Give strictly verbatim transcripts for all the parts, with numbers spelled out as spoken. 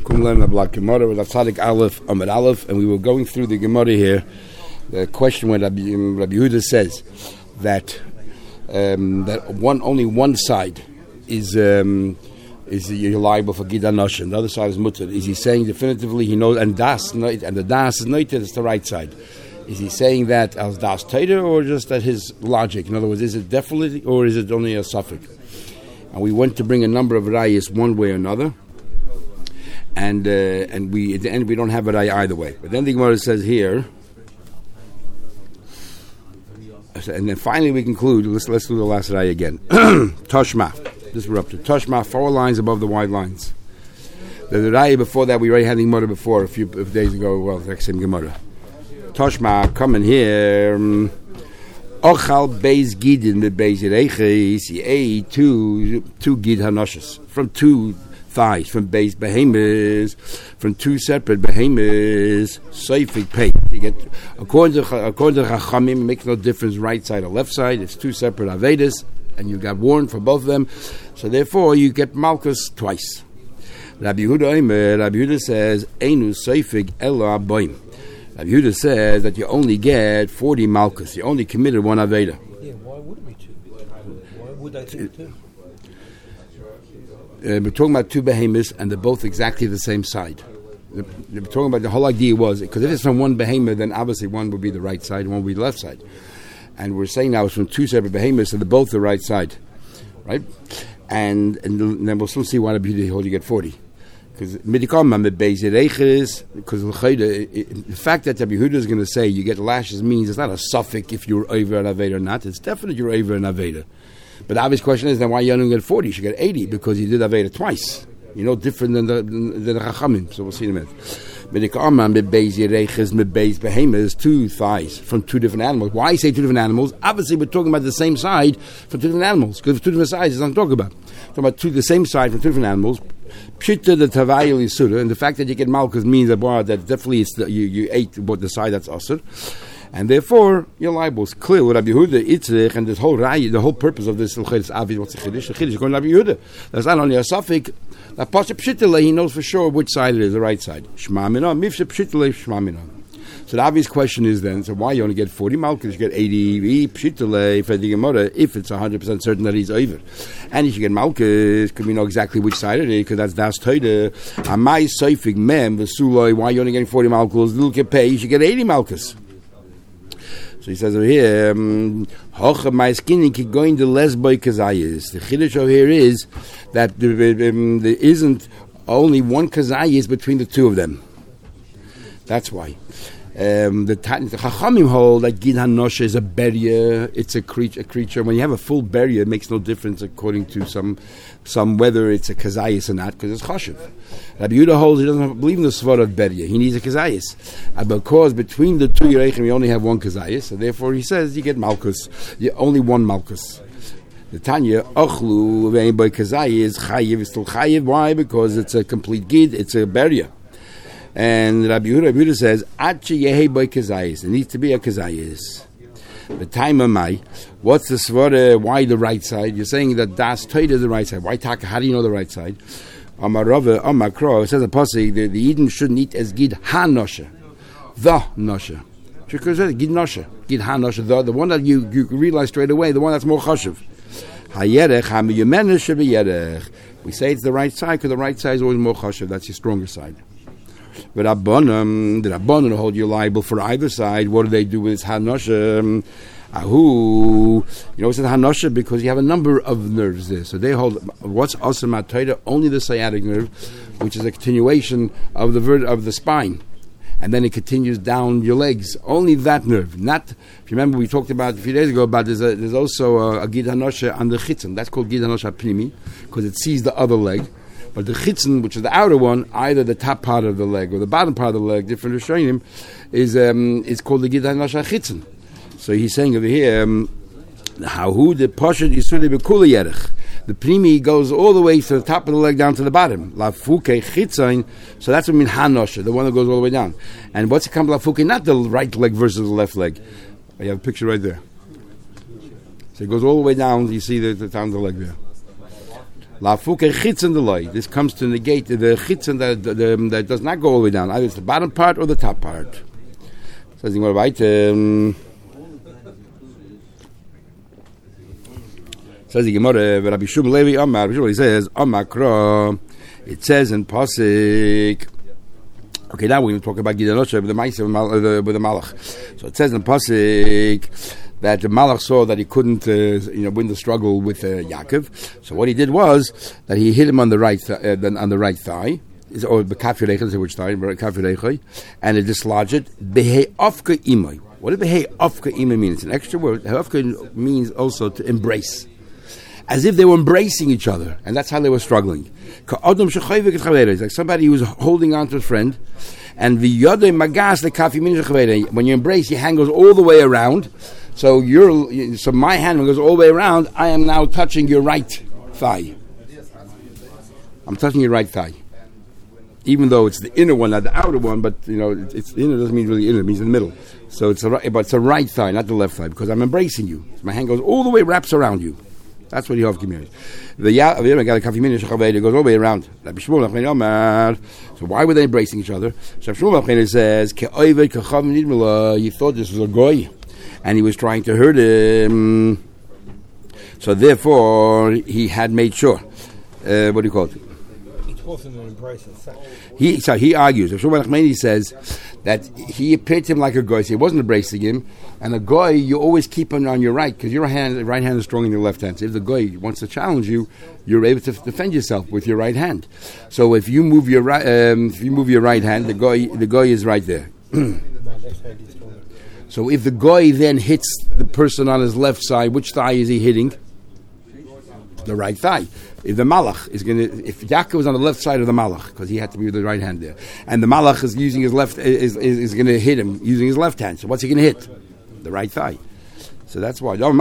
Kumlan Ablak Gemara with Tzadik Aleph Amud Aleph, and we were going through the Gemara here. The question when Rabbi, Rabbi Yehuda says that um, that one only one side is um, is you're liable for Gid HaNoshe, and the other side is Mutter. Is he saying definitively he knows and das and the das is noited, it's the right side? Is he saying that as das tater or just that his logic? In other words, is it definitely or is it only a suffix? And we went to bring a number of rayas one way or another, and uh, and we at the end we don't have a raya either way. But then the Gemara says here, and then finally we conclude. Let's let's do the last raya again. Toshma, this we're up to Toshma, four lines above the wide lines. The, the raya before that we already had the Gemara before a few days ago. Well, the same Gemara. Toshma, coming here. Ochal beis gidin me beis reiches. He ate two two gid hanoshes from two thighs, from beis behemoths, from two separate behemoths. Seifik pay. You get according to according to Chachamim, it makes no difference right side or left side. It's two separate avedas, and you got warned for both of them. So therefore, you get malchus twice. Rabbi Yehuda, Rabbi Yehuda says, "Einu seifik ela aboim." Rabbi Yehuda says that you only get forty malchus. You only committed one aveda. Yeah, why would it be two? Why would I think two? Uh, we're talking about two behemoths, and they're both exactly the same side. We're talking about the whole idea was, because if it's from one behemoth, then obviously one would be the right side, and one would be the left side. And we're saying now it's from two separate behemoths, so they're both the right side. Right? And, and then we'll still see why Rabbi Yehuda holds you get forty. Because because the fact that Rabbi Yehuda is going to say you get lashes means it's not a suffix if you're over an Aveda or not. It's definitely you're over an Aveda. But the obvious question is then why you don't get forty? You should get eighty because you did Aveda twice. You know, different than the, than the Chachamim. So we'll see in a minute. Two thighs from two different animals. Why say two different animals? Obviously, we're talking about the same side from two different animals. Because two different sides is what I'm talking about. Talking about two, the same side from two different animals. Pshita the Tavayil Yisuda, and the fact that you get malchus means that, well, that definitely it's the, you, you ate what the side that's asur, and therefore your liable is clear with Rabbi Yehuda Itzrich, and this whole raya, the whole purpose of this is obvious. What's the chiddush? The chiddush is going to Rabbi Yehuda. That's not only a suffix. That pasha pshitale, he knows for sure which side it is, the right side. Shma mina, mifshe pshitale, shma mina. So the obvious question is then, so why you only get forty malchus? You get eighty pshitale for the Gemara if it's one hundred percent certain that he's over. And you should get malchus because we know exactly which side it is, because that's das toida. Amai seifig mem v'suloi, why you only getting forty malchus? Little can pay, you should get eighty malchus. So he says over here, hocha my skinning keep going to lesboi kazayis. The chiddush over here is that there, um, there isn't only one kazayis between the two of them. That's why. Um, the, the Chachamim hold that Gid HaNoshe is a beria, it's a creature, a creature. When you have a full beria, it makes no difference according to some, some whether it's a kazayis or not, because it's chashiv. Rabbi Yehuda holds he doesn't believe in the svara of beria, he needs a kazayis. And because between the two Yereichim, you only have one kazayis, so therefore he says you get malchus, you only one malchus. The Tanya, ochlu, ve'en by kazayis, chayiv is still chayiv. Why? Because it's a complete Gid, it's a beria. And Rabbi Yehuda, Rabbi Yehuda says, "Achi yehi boy kazayis." It needs to be a kazayis. The time of my, what's the svara? Why the right side? You're saying that das toida is the right side. Why taka? How do you know the right side? Amarava, Amakro. It says a pasuk the, the Eden shouldn't eat as Gid HaNoshe, the Noshe. Because it's Gid Noshe, Gid HaNoshe, the the one that you you realize straight away, the one that's more chashiv. Hayerech hamiyumeneh shebiyerech. We say it's the right side because the right side is always more chashiv. That's your stronger side. But Rabbanim, the Rabbanim hold you liable for either side. What do they do with this Hanosha? Ahu, you know, it's a Hanosha because you have a number of nerves there. So they hold what's Asr Mataida, only the sciatic nerve, which is a continuation of the vert- of the spine. And then it continues down your legs. Only that nerve. Not, if you remember, we talked about a few days ago about there's, a, there's also a, a Gid HaNoshe on the Chitzon. That's called Gid HaNoshe Pnimi because it sees the other leg. But the chitzon, which is the outer one, either the top part of the leg or the bottom part of the leg, different Rishonim, is um, is called the Gid HaNoshe chitzon. So he's saying over here, how who the poshet yisudi bekula yerech. The primi goes all the way to the top of the leg down to the bottom. La fuke chitzon. So that's what I mean hanoshe, the one that goes all the way down. And what's it come la fuke? Not the right leg versus the left leg. I have a picture right there. So it goes all the way down. You see the, the down the leg there. Lafuke chitzen the loy. This comes to negate the chitzen that, the, the, that does not go all the way down. Either it's the bottom part or the top part. Says he right. Um, says the Gemara, Rabbi Shmuel Levi Amar. He says Amakra. It says in Pasik. Okay, now we're going to talk about Gidenosha with the Ma'aseh with the Malach. So it says in Pasik that the Malach saw that he couldn't, uh, you know, win the struggle with uh, Yaakov. So what he did was that he hit him on the right, th- uh, on the right thigh, or the kafirechai, which thigh, kafirechai, and it dislodged it. Behei afka imay. What does behei afka imay mean? It's an extra word. Afka means also to embrace, as if they were embracing each other, and that's how they were struggling. It's like somebody who was holding on to a friend, and the yodei magas the kafi min. When you embrace, your hand goes all the way around. So your, so my hand goes all the way around. I am now touching your right thigh. I'm touching your right thigh, even though it's the inner one, not the outer one. But you know, it's, it's inner doesn't mean really inner; it means in the middle. So it's a right, but it's a right thigh, not the left thigh, because I'm embracing you. So my hand goes all the way, wraps around you. That's what you have community. The ya, the got a kafi min goes all the way around. So why were they embracing each other? So says, "You thought this was a goy, and he was trying to hurt him. So therefore, he had made sure. Uh, what do you call it? It wasn't an embrace as such. He so he argues. He says that he appeared to him like a goy. So he wasn't embracing him. And a goy, you always keep him on your right because your hand, right hand is stronger than your left hand. So if the goy wants to challenge you, you're able to f- defend yourself with your right hand. So if you move your right, um, if you move your right hand, the goy, the goy is right there. So if the goy then hits the person on his left side, which thigh is he hitting? The right thigh. If the malach is going to, if Yaakov was on the left side of the malach, because he had to be with the right hand there, and the malach is using his left, is is, is going to hit him using his left hand. So what's he going to hit? The right thigh. So that's why. On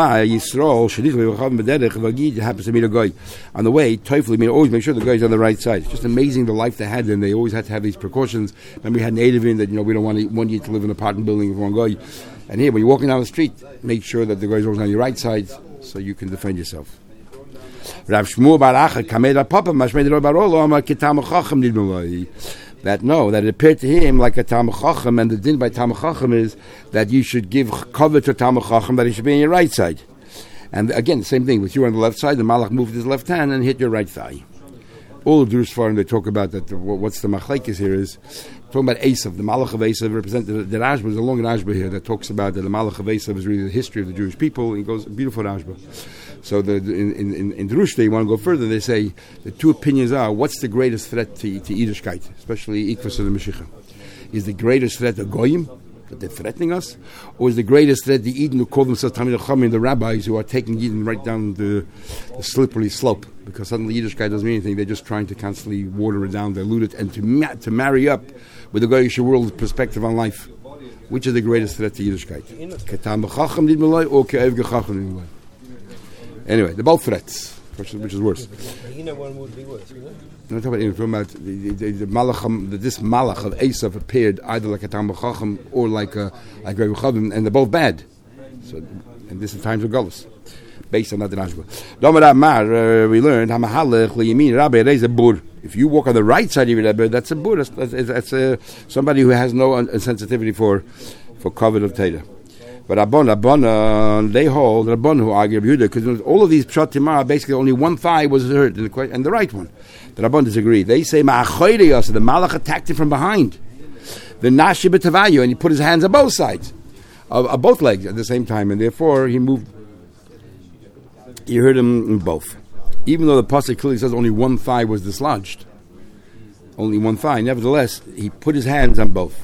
the way, Teufel, mean always make sure the guy's on the right side. It's just amazing the life they had, and they always had to have these precautions. Remember, we had native in that, you know, we don't want to, want you to live in an apartment building with one guy. And here, when you're walking down the street, make sure that the guy's always on your right side, so you can defend yourself. Rav Shmuel bar Acha Kameda Papa Mashmei Ro Barolo Amar Kitam Chacham Nidmolai. That no, that it appeared to him like a Talmud Chacham, and the din by Talmud Chacham is that you should give cover to Talmud Chacham, that he should be on your right side. And again, the same thing with you on the left side. The Malach moved his left hand and hit your right thigh. All the Drush Farim, they talk about that. The, what's the machlekes here is talking about Esav. The Malach of Esav represented the Rashba. There's a long Rashba here that talks about that the Malach of Esav is really the history of the Jewish people. He goes beautiful Rashba. So the, in in in Drush, they want to go further. They say the two opinions are: what's the greatest threat to to Yiddishkeit, especially Ikvus and the Mashiach? Is the greatest threat the Goyim, that they're threatening us, or is the greatest threat the Eden who call themselves Talmidei Chachamim, the rabbis who are taking Eden right down the, the slippery slope? Because suddenly Yiddishkeit doesn't mean anything; they're just trying to constantly water it down, dilute it, and to ma- to marry up with the Goyish world perspective on life. Which is the greatest threat to Yiddishkeit? Ketam Chacham Nidmolai or Ke'ev Gechacham Nidmolai? Anyway, they're both threats, which is, which is worse. You know, one would be worse, you know? I'm talking about, about the, the, the malach, the, this malach of Esav appeared either like a Talmud Chacham or like a like Rebbe Chavim, and they're both bad. So, and this is times of Gullus, based on that Rashba. Domar Mar, we learned Hamahalech liyamin Rabbi Reis a bur. If you walk on the right side of your Rebbe, that's a bur. That's, that's, that's a, somebody who has no un, sensitivity for for covet of Teda. But Rabban, Rabban, uh, they hold Rabban who argue because all of these pshatim are basically only one thigh was hurt and the, and the right one. The Rabban disagree. They say Ma'achoyreyos, the Malach attacked him from behind. The Nashi b'Tavayu, and he put his hands on both sides, of, of both legs at the same time, and therefore he moved. You heard him in both, even though the pasuk clearly says only one thigh was dislodged. Only one thigh. Nevertheless, he put his hands on both.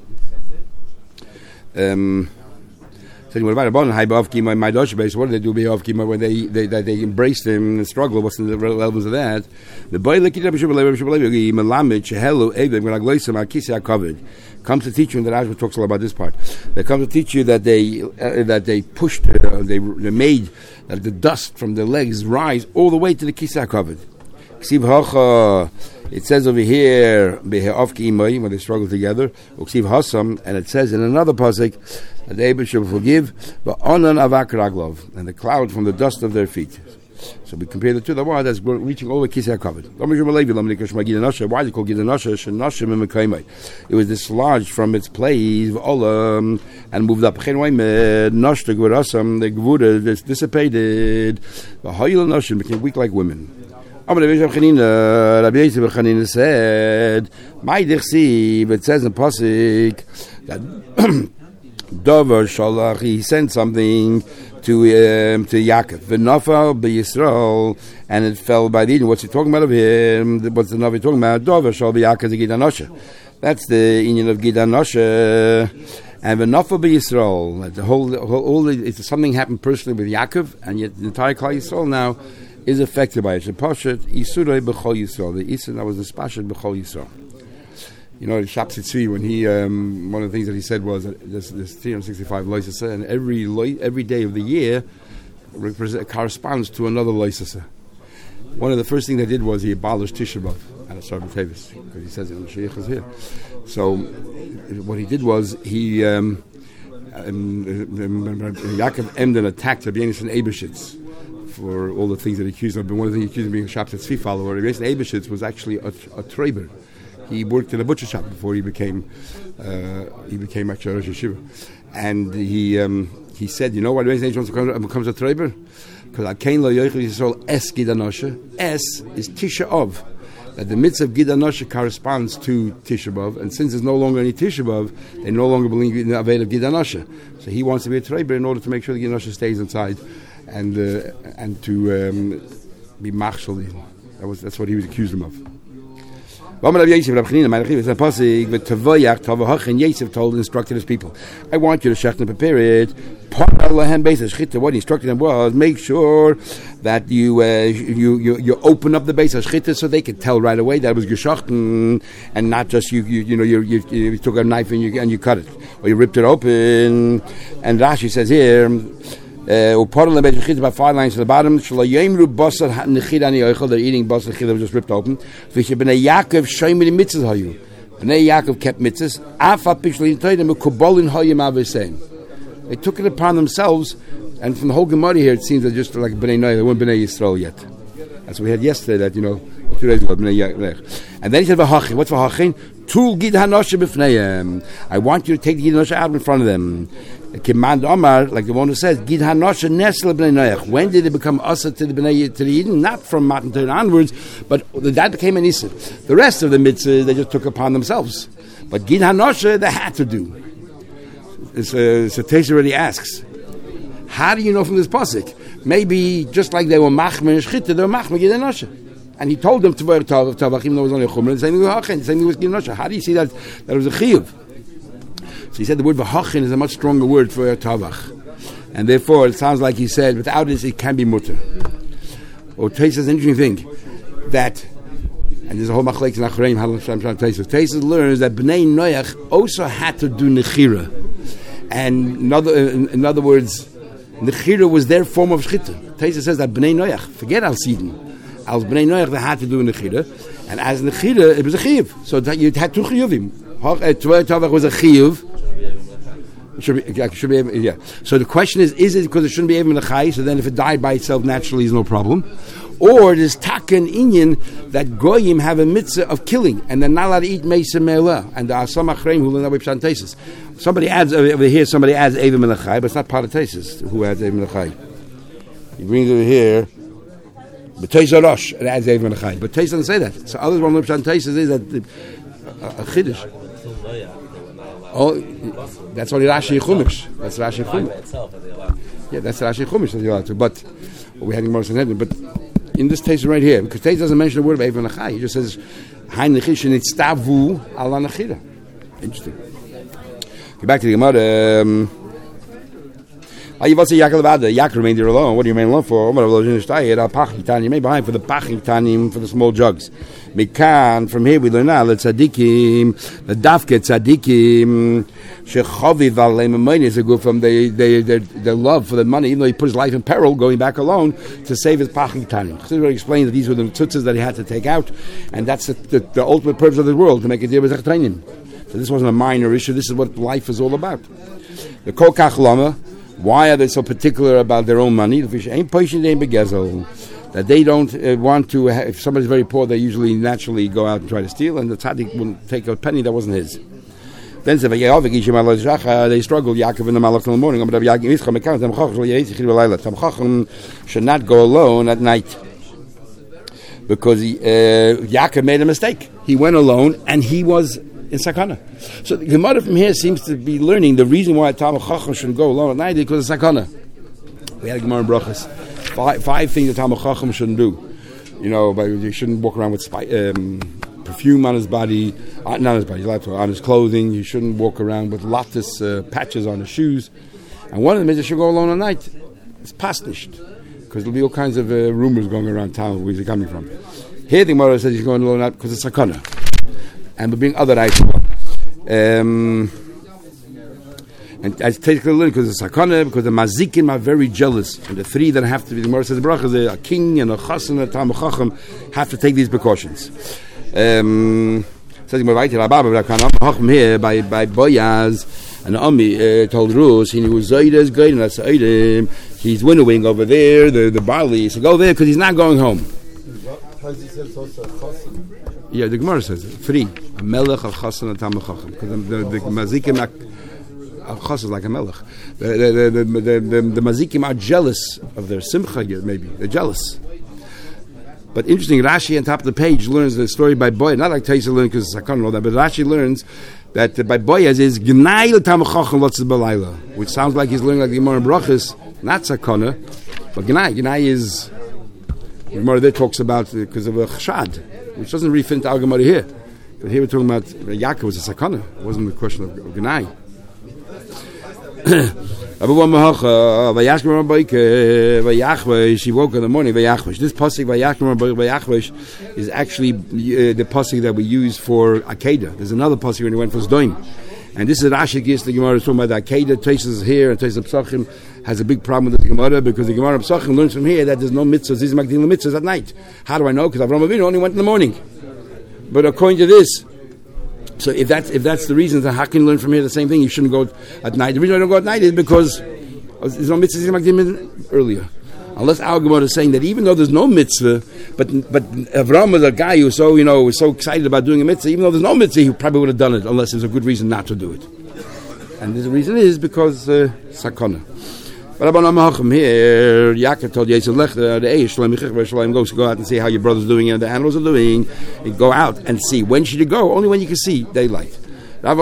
Um. What about what do they do when they they, they, they embraced him in the struggle? What's the relevance of that? The boy comes to teach you, and the Rashba talks all about this part. They come to teach you that they uh, that they pushed, uh, they, they made that the dust from the legs rise all the way to the kisah covered. It says over here, when they struggle together, and it says in another pasuk that the Eibusha will forgive, but onan avak raglov, and the cloud from the dust of their feet. So we compare the two. The one that's reaching all the kisei covered. Why is it called Gidanasha? It was dislodged from its place and moved up. The Gvura dissipated. The Hayil Nashim became weak like women. Rabbi Yosef Chanina said, "My dichsiv." It says in Pasuk that Dover Shalach, he sent something to um, to Yaakov. V'nafal b'Yisrael, and it fell by the Eden. What's he talking about of him? What's the Navi talking about? Dover Shal b'Yaakov the Gidanasha. That's the union of Gidanasha. And v'nafal b'Yisrael. The whole, whole, all the, it's something happened personally with Yaakov, and yet the entire Klal Yisrael now is affected by it. The Pashat Isurei b'Chol Yisrael. The Isur that was the Spashat b'Chol Yisrael. You know, Shabbos Tzvi, when he, um, one of the things that he said was that there's, there's three hundred sixty-five loisasa, and every lo- every day of the year represent, corresponds to another loisasa. One of the first things they did was he abolished Tisha B'Av and Asar B'Tevis, because he says it in the Sheikh is here. So what he did was he, um, um, Yaakov Emden attacked Rabbi Yonasan Eibeshitz for all the things that he accused of. But one of the things he accused of being a Shabbos Tzvi follower, Rabbi Yonasan Eibeshitz was actually a, a traber. He worked in a butcher shop before he became uh, he became actually Rosh Yeshiva, and he um, he said, you know why the reason H becomes a traber? Because Akain lo yochel Yisrael es Gidanasha. Es is Tisha B'Av. That the mitzvah of Gidanasha corresponds to Tisha B'Av, and since there's no longer any Tisha B'Av, they no longer believe in the Aved of Gidanasha. So he wants to be a traber in order to make sure the Gidanasha stays inside, and uh, and to um, be machshel. That was that's what he was accused him of. Yosef told instructed his people, I want you to shech and prepare it. What he instructed them was, make sure that you uh, you, you you open up the base of shchita so they could tell right away that it was geschachten, and not just you you, you know you, you you took a knife and you and you cut it or you ripped it open. And Rashi says here, Uh, about five lines to the bottom. They're eating basar nechira that was just ripped open. Bnei Yaakov shoymid mitzvahs hayu. Bnei Yaakov kept mitzvahs. Afa pishlein toydem ukubolin hayim avesem. They took it upon themselves, and from the whole Gemara here, it seems they're just like Bnei Noah. They weren't Bnei Yisrael yet. That's what we had yesterday. That you know, two days ago, Bnei Yaakov. And then he said, "V'hachin." What's v'hachin? Tul gid hanoshe b'fneihem. I want you to take the gid hanoshe out in front of them. Command Omar, like the one who says, Gid hanoshe nesle b'nei Noach. When did it become asa to the b'nei to the Eden? Not from Matan Torah onwards, but that became an issa. The rest of the mitzvah they just took upon themselves. But Gid hanoshe they had to do. So Teis already asks, how do you know from this pasuk? Maybe just like they were machmer and shchita, they were machmer Gid hanoshe. And he told them to wear tavach, even though it was only a chumrah. The same thing with hachin, the same thing with Gid hanoshe. How do you see that that was a chiyuv? So he said the word v'hachin is a much stronger word for tavach, and therefore it sounds like he said without this it can be mutter. Or Teis is an interesting thing that, and there's a whole machlekes in Achreim how Teis Teis learns that Bnei Noach also had to do nechira, and in other in, in other words, nechira was their form of shchita. Teis says that Bnei Noach, forget al sidin, as Bnei Noach they had to do nechira, and as nechira it was a chiyuv, so that you had two chiyuvim. Tavach was a chiyuv. Should be, should be able, yeah. So the question is: is it because it shouldn't be able in the chai? So then, if it died by itself naturally, is no problem, or it is taken inyan that goyim have a mitzvah of killing and they're not allowed to eat meisa me'ela, and there are some achreim who learn that way pshat tesis. Somebody adds over here. Somebody adds evim in the chai, but it's not part of tesis. Who adds evim in the chai? He brings it over here. But teis rosh it adds evim in the chai, but teis doesn't say that. So others want to learn pshat tesis is that the, uh, a chiddush. Oh, that's only Rashi Chumash. That's Rashi Chumash. Yeah, that's Rashi Chumash that you're allowed to. But we had more than But in this case right here, because Teis doesn't mention the word of Eivan Achai, he just says Hein Nechishin Itztavu Ala Nechira. Interesting. Get back to the Gemara. Um, Yaakov remained there alone. What do you remain alone for? You remain behind for the pachim tanim, for the small jugs. Mikan, from here we learn now, the tzadikim, the dafke tzadikim, shechaviv aleim money is a good from the their love for the money, even though he put his life in peril, going back alone to save his pachim tanim. Chassidus explained that these were the tzutzas that he had to take out, and that's the, the, the ultimate purpose of the world, to make a deal with zechtanim. So this wasn't a minor issue. This is what life is all about. The kol kach lama. Why are they so particular about their own money? that they don't uh, want to, ha- if somebody's very poor, they usually naturally go out and try to steal, and the tzaddik wouldn't take a penny that wasn't his. Then they struggled, Yaakov in the Malach in the morning. Chacham should not go alone at night, because he, uh, Yaakov made a mistake. He went alone, and he was in sakana. So the Gemara from here seems to be learning the reason why a Talmid Chacham shouldn't go alone at night is because of sakana. We had a Gemara in Brachas. Five, five things a Talmid Chacham shouldn't do. You know, but you shouldn't walk around with spi- um, perfume on his body, uh, not on his body, on his clothing. You shouldn't walk around with lattice uh, patches on his shoes. And one of them is you should go alone at night. It's pasnished, because there'll be all kinds of uh, rumors going around town. Where's it coming from? Here the Gemara says he's going alone at night because it's sakana. And we bring other items. Um, and I take a look because it's sakana, because the mazikim are very jealous. And the three that have to be, the Gemara says, a king and a chas and a Talmid Chacham have to take these precautions. Um, says here by, by Boyaz, and Ami uh, told Rus, he was Zayda's great, and that's he's winnowing over there, the, the barley. He said, go there because he's not going home. Yeah, the Gemara says it. Three. A melech, a chassan, and a Talmid Chacham. Because the, the, the mazikim, a chassan is like a melech. The, the, the, the, the, the, the mazikim are jealous of their simcha, maybe. They're jealous. But interesting, Rashi on top of the page learns the story by Boy. Not like Taisa learns because it's sakana and all that, but Rashi learns that uh, by Boyaz is Gnai l'Talmid Chacham lotzes b'layla, which sounds like he's learning like the Gemara in Brachas, not sakana, but Gnai. Gnai is, the Gemara there talks about because uh, of a chshad, which doesn't really fit into our Gemara here. But here we're talking about uh, Yaakov was a sakana. It wasn't a question of, of Gnai. She woke in the morning. This pasuk is actually uh, the pasuk that we use for Akedah. There's another pasuk when he went for Zdoim, and this is Rashi gives the Gemara talking about the Akedah. Traces here and Traces Psachim has a big problem with the Gemara because the Gemara Psachim learns from here that there's no mitzvahs. These magdilim mitzvahs at night. How do I know? Because Avraham Avinu only went in the morning. But according to this. So if that's if that's the reason, then how can you learn from here the same thing? You shouldn't go at night. The reason I don't go at night is because there's no mitzvah earlier. Unless our Gemara is saying that even though there's no mitzvah, but but Avram was a guy who was so you know was so excited about doing a mitzvah, even though there's no mitzvah, he probably would have done it unless there's a good reason not to do it. And the reason is because uh, sakana. But here, Yaakov told Yisrael, Lech, the Eish, goes to go out and see how your brother's doing and the animals are doing. You go out and see. When should you go? Only when you can see daylight. That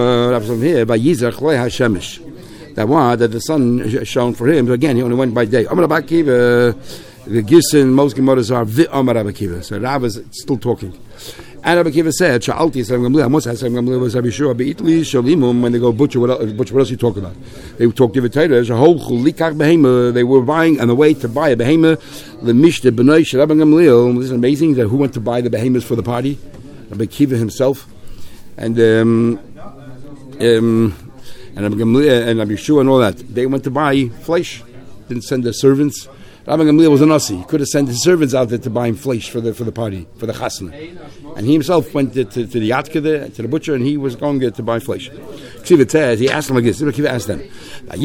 one, that the sun shone for him. But again, he only went by day. The Gison, most Gemaras are Vi Amar Rabbi Akiva. So Rav is still talking. And Rabbi Akiva said, "Sha'alti Yisrael Gamliel." Most Yisrael Gamliel was Rabbi Yeshua beitli shalimum. When they go butcher, what else, butcher, what else you talk about? They talk to the Torah. They were buying on the way to buy a behema. The Mishnah B'nai Rabbi Gamliel. This is amazing that who went to buy the behemoths for the party? Rabbi Akiva himself, and um, um, and Rabbi Gamliel and Rabbi Yeshua and all that. They went to buy flesh. Didn't send their servants. Rabbi Gamliel was a nasi. He could have sent his servants out there to buy him flesh for the for the party, for the chasna. And he himself went to, to, to the yatka there, to the butcher, and he was going to, to buy flesh. Ksiva says, he asked them like this. Ksiva asked them, the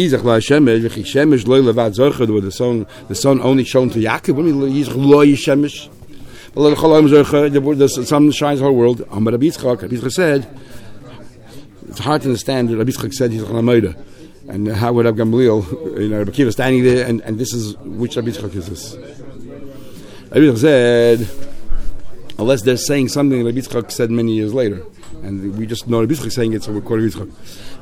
sun, the sun only shone to Yaakov. What do you mean, the sun shines the whole world. Rabbi Yitzchak said, it's hard to understand that Rabbi Yitzchak said he's a murder. And how would Rabbi Gamliel, you know, Rabbi Akiva standing there, and, and this is, which Rabbi Yitzchak is this? Rabbi Yitzchak said, unless they're saying something Rabbi Yitzchak said many years later. And we just know Rabbi Yitzchak saying it, so we're quoting Rabbi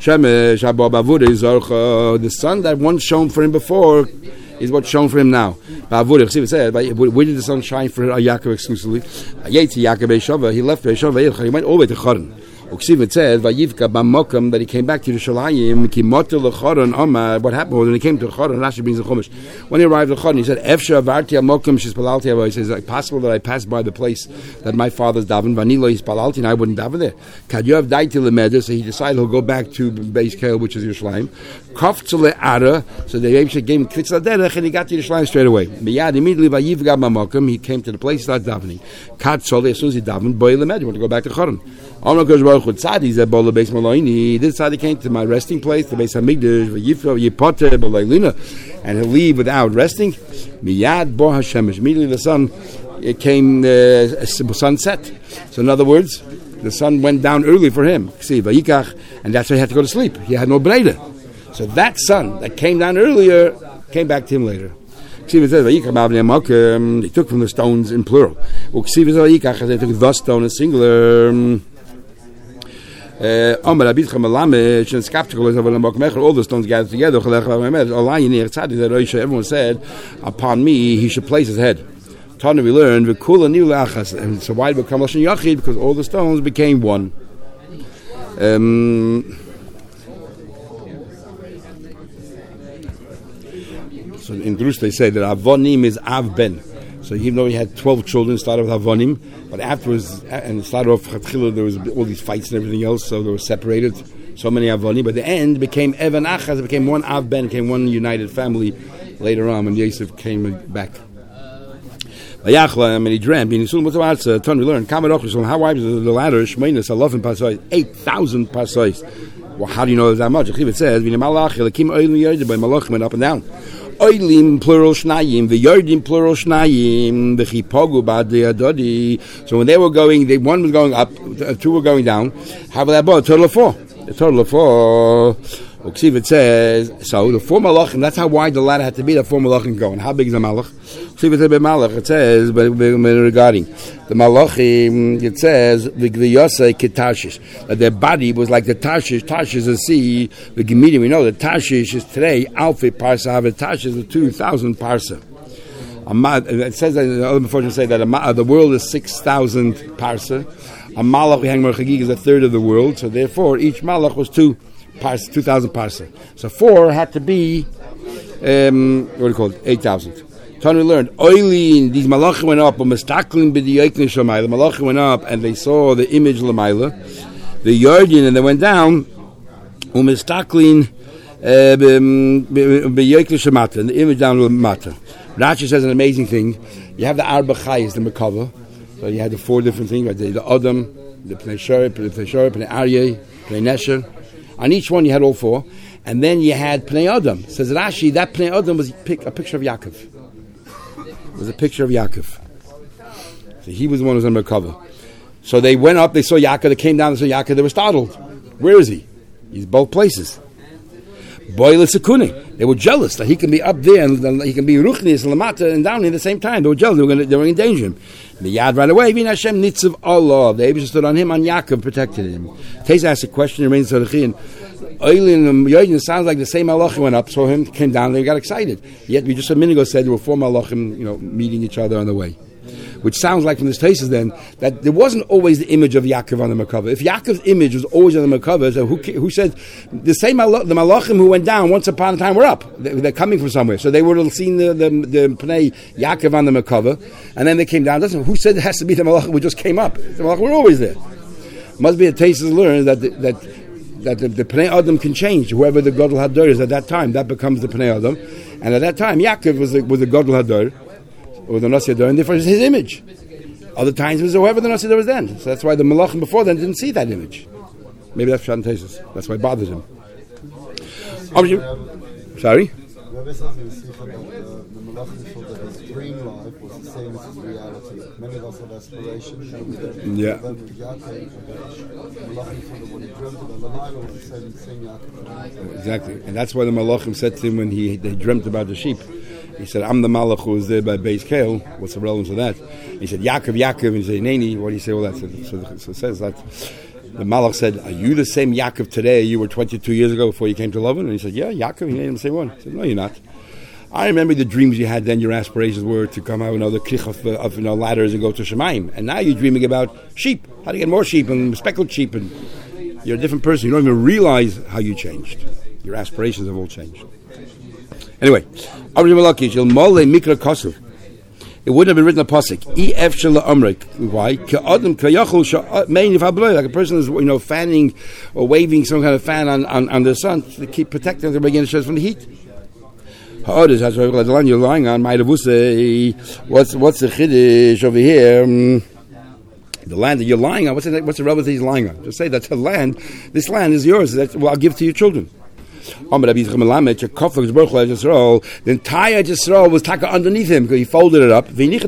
Yitzchak. The sun that once shone for him before is what's shown for him now. Ba'avurah, said, where did the sun shine for Yaakov exclusively? He left Beishava, he went all the way to Charan. It says, that he came back to Yerushalayim. What happened when he came to Charan? Rashi brings the Chumash. When he arrived at Charan, he said, he says, it's possible that I passed by the place that my father's daven, Vanilo is palalti, and I wouldn't daven there. Kadyav died till the Medrash, so he decided he'll go back to Beis Kel, which is Yerushalayim. Kaftzele Ara, so they actually gave him Kvitz Laderech, and he got to Yerushalayim straight away. Miyad, immediately, Vayivga Mamokim, he came to the place, started davening. Katzole, as soon as he davened, Boy Lemed, he wanted to go back to Charan. He This tzaddik came to my resting place, the Beis Hamikdash, Yipoter b'leilina, and he'll leave without resting. Miyad bo hashemesh. Immediately the sun, it came uh, sunset. So in other words, the sun went down early for him. And that's why he had to go to sleep. He had no breida. So that sun that came down earlier came back to him later. It says, he took from the stones in plural. They took the stone in singular. All the stones gathered together. Everyone said, upon me he should place his head. Tana we learned, and so why did it become Lashon Yachid? Because all the stones became one. Um, so in Drush they say that Avonim is Av Ben. So even though he had twelve children, started with Avonim, but afterwards, and started off Chatchila, there was all these fights and everything else, so they were separated. So many Avonim, but at the end became Evan Achaz, it became one Av Ben, became one united family later on when Yosef came back. And he dreamt. In Yisrael, what's the ton we learned? How wide is the ladder? Shmeinas, eleven pasais, eight thousand pasais. Well, how do you know that much? It says, Malach went up and down. Oilim plural shnayim, the yardim plural shnayim, the chipogu bad the adodi. So when they were going, they one was going up, two were going down. How about that? A total of four. A total of four. It says, so the four malachim, that's how wide the ladder had to be, the four malachim going. How big is the malach? It says, but regarding the malachim, it says, the Gviyosei Ketashish, that their body was like the Tashish. Tashish is a sea. The Gemini, we know that Tashish is today, Alfi Parsa, the Tashish is two thousand Parsa. It says that, the other before say that a, the world is six thousand Parsa. A malach, we hang Merchagig, is a third of the world, so therefore each malach was two. Parsa, two thousand parsa. So four had to be, um, what do you call it, eight thousand. Tony learned, Oilin, these malachim went up, but Mistaklin b'diyekni shamayla. The malachim went up and they saw the image lamayla, the yardin, and they went down, u'mistaklin b'diyekni shamata, and the image down lamata. Rashi says an amazing thing. You have the Arba Chayes, the Mekava, so you had the four different things, right? the, the Adam, the Pnei Shorip, the Pnei Shorip, the Aryeh, Pnei Nesher. On each one you had all four, and then you had Pnei Adam. Says Rashi, that Pnei Adam was a picture of Yaakov. It was a picture of Yaakov. So he was the one who was on the cover. So they went up, they saw Yaakov, they came down, they saw Yaakov, they were startled. Where is he? He's both places. Boil Sekuni. They were jealous that he can be up there and he can be Ruchnis and Lamata and down at the same time. They were jealous, they were going to, they were in danger him. The Yad right away, Vin Hashem Nitzav Allah. The Abish stood on him, on Yaakov, protected him. Teza asked a question, it remains Tzadichin. Oilin and Yoyin sounds like the same Malachim went up, saw him, came down, they got excited. Yet we just a minute ago said there were four Malachim, you know, meeting each other on the way. Which sounds like from this Teza then, that there wasn't always the image of Yaakov on the Merkava. If Yaakov's image was always on the Merkava, so who, who said, the same Malach, the Malachim who went down once upon a time were up. They, they're coming from somewhere. So they would have seen the, the, the Pnei Yaakov on the Merkava, and then they came down. Doesn't, who said it has to be the Malachim who just came up? The Malachim were always there. Must be a Teza learned that the, that that the, the Pnei Adam can change. Whoever the Gadol Hador is at that time, that becomes the Pnei Adam. And at that time, Yaakov was the, was the Gadol Hador, or the Nasi Hador, and therefore it's his image. Other times it was whoever the Nasi Hador was then. So that's why the Malachim before then didn't see that image. Maybe that's Shan Tesis. That's why it bothered him. Oh, you, sorry? Rabbi says in the Sikha that uh, the Malachim thought that his dream life was the same as his reality. Many of us have aspiration. Yeah. Then with Yaakov, Malachim thought that what he dreamt about the Lila was the same, same Yaakov. Exactly. And that's why the Malachim said to him when he they dreamt about the sheep. He said, I'm the Malach who was there by Beis Kale. What's the relevance of that? He said, Yaakov, Yaakov. And he said, Neni, what do you say all that? So, so, so it says that the Malach said, are you the same Yaakov today you were twenty-two years ago before you came to Lavan? And he said, yeah, Yaakov. He named him the same one. He said, no, you're not. I remember the dreams you had then, your aspirations were to come out with another klich of, of you know, ladders and go to Shemaim. And now you're dreaming about sheep, how to get more sheep and speckled sheep. And you're a different person. You don't even realize how you changed. Your aspirations have all changed. Anyway, it wouldn't have been written a pasuk. Why? Like a person is, you know, fanning or waving some kind of fan on, on, on the sun to keep protecting them against from the heat. You're lying on. What's what's the chiddush over here? The land that you're lying on, what's the, what's the rub that he's lying on? Just say that's the land, this land is yours, that's what I'll give to your children. The entire Yisrael was taka underneath him because he folded it up. Placed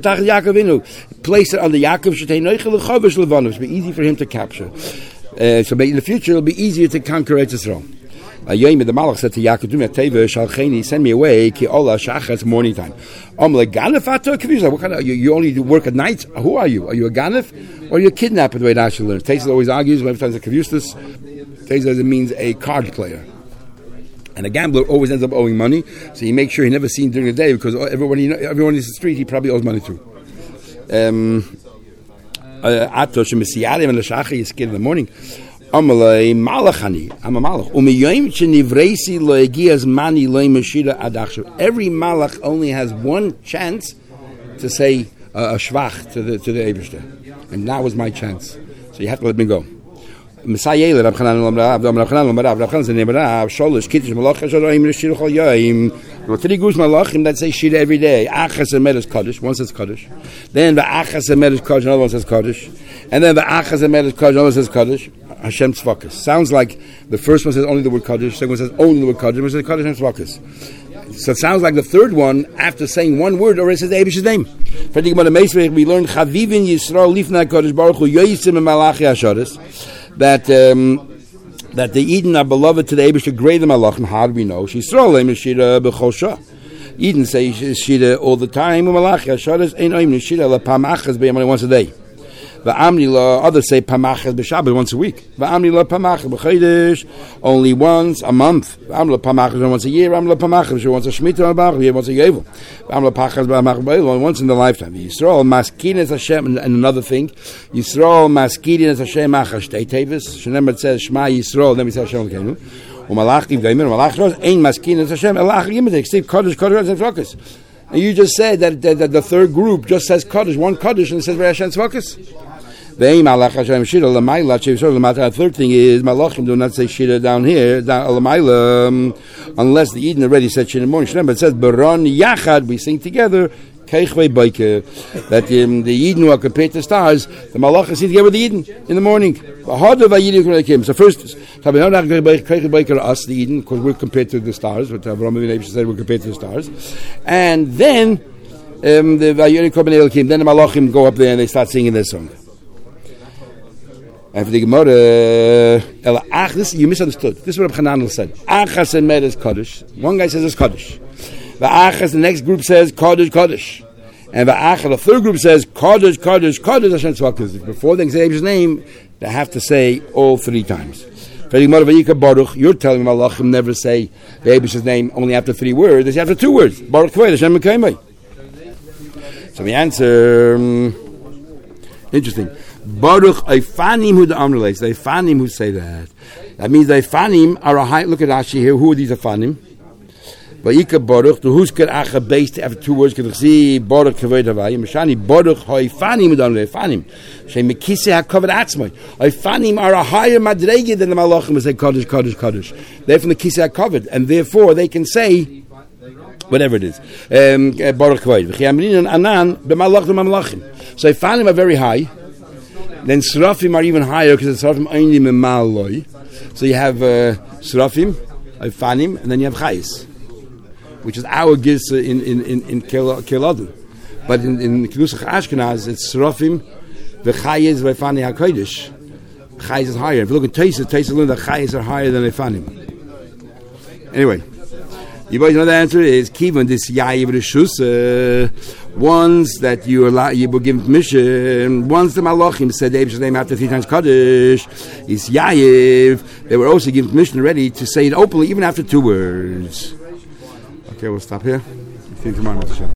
it under Yaakov. It should be easy for him to capture. Uh, so in the future, it'll be easier to conquer Yisrael. Uh, the Malach said to Yaakov, send me away, ki ola shachas, morning time. What kind of, you, you only do work at night? Who are you? Are you a ganef or are you a kidnapper, the way Rashi learns? Taisa always argues, many times a kavustus. Taisa means a card player. And a gambler always ends up owing money, so he makes sure he never seen during the day because everyone, he, everyone in the street he probably owes money to. Um, Atosh Messiarim and Lashachar is scared in the morning. Amalei Malachani, I'm a Malach. Umiyim Chenivresi Loegias Mani Loemashira Adachshav. Every Malach only has one chance to say uh, a shvach to the to the Eibishter, and that was my chance. So you have to let me go. Messiah Rab Chanan Rab Rab Chanan Rab Rab Chanan Rab Rab Sholish Kiddush Malach Shaloim Rishir Chol Yaim. Three Gus Malachim that say Shira every day. Achas Emeres Kaddish, one says Kaddish. Then the Achas Emeres Kaddish, another one says Kaddish. And then the Achas Emeres Kaddish, another one says Kaddish. Hashem Tzvakas. Sounds like the first one says only the word Kaddish, second one says only the word Kaddish, one says Kaddish and Tzvakas. So it sounds like the third one, after saying one word, already says the Eibish's name. We learned Chavivin Yisrael Lifnei Kaddish Baruch Hu Yoysim and Malachi Hasharis. That um, that the Eden are beloved to the Eibishter greater than Malachim. How do we know? Yisrael Eim Shira B'Chosha. Eden says Shira all the time. Malachi Hasharis ain't Eim Shira LaPam Achas B'Yam only once a day. Va'amnila, others say Pamachas b'Shabbat once a week. Va'amnila Pamachas b'Chodesh only once a month. Va'amnila Pamachas once a year. Va'amnila Pamachas once a Shemitah b'Achas once a Yovel. Va'amnila Pachas b'Achas once in the lifetime. Yisrael maskinin Hashem, and another thing. Yisrael maskinin Hashem achas shtei tevis. Shenemar says Shema Yisrael. Then we say Hashem Elokeinu. U'malachim gaimer u'malachim ein maskinin Hashem elach yimedik. Steve Kodesh Kodesh and Tzvakas. And you just said that, that, that the third group just says Kaddish, one Kaddish, and it says Hashem Tzvakas. The third thing is Malachim do not say Shira down here, down um, unless the Eden already said Shira in the morning. But it says Baron Yachad, we sing together. That um, the Eden who are compared to stars, the Malachim sing together with the Eden in the morning. So first, us, the Eden, because we're compared to the stars. But Avraham Avinu said we're compared to the stars, and then um, the Vayiri Koben came. Then the Malachim go up there and they start singing their song. And for the Gemara, uh, this you misunderstood. This is what Reb Chananel said. Achas and Med is Kaddish. One guy says it's Kaddish. The Achas, the next group says Kaddish, Kaddish. And the Achas, the third group says Kaddish, Kaddish, Kaddish, Hashem Tzvakas. Before they say his name, they have to say all three times. For the Gemara, Vayika Baruch, you're telling me Malachim never say the Eibish's name only after three words. They say after two words. Baruch Kvei, Hashem Mekayimai. So the answer, um, interesting. Baruch Eifanim who the Amrulates, the Eifanim who say that. That means the Eifanim are a high, look at Rashi here, who are these Eifanim? Vayika Baruch, the who's got Acha based after two words, can see Baruch Kavod Havayim, Mashani Baruch Eifanim who the Amrulates, Eifanim. Shem Mekise HaKavod Atzmai. Eifanim are a higher Madrege than the Malachim who say Kaddish, Kaddish, Kaddish. They're from the Kise HaKavod, and therefore they can say whatever it is. Um, Baruch Kavod. V'chiamrin and Anan, b'malach b'malachim. So Eifanim are very high. Then Srafim are even higher because Srafim only memal loy. So you have uh, Srafim, Eifanim, and then you have Chayis, which is our Gisa in in in, in Keladun. But in in Knusach Ashkenaz, it's Srafim, the Chayis, Eifanim HaKodesh. Chayis is higher. If you look at Taisa, Taisa learned that Chayis are higher than Eifanim. Anyway, you boys know the answer is Kivan this Yayiv Rishus. Uh, ones that you allow, you will give permission. Once the Malachim said the Eibish's name after three times Kaddish is Yayiv. They were also given permission already to say it openly, even after two words. Okay, we'll stop here. See you tomorrow.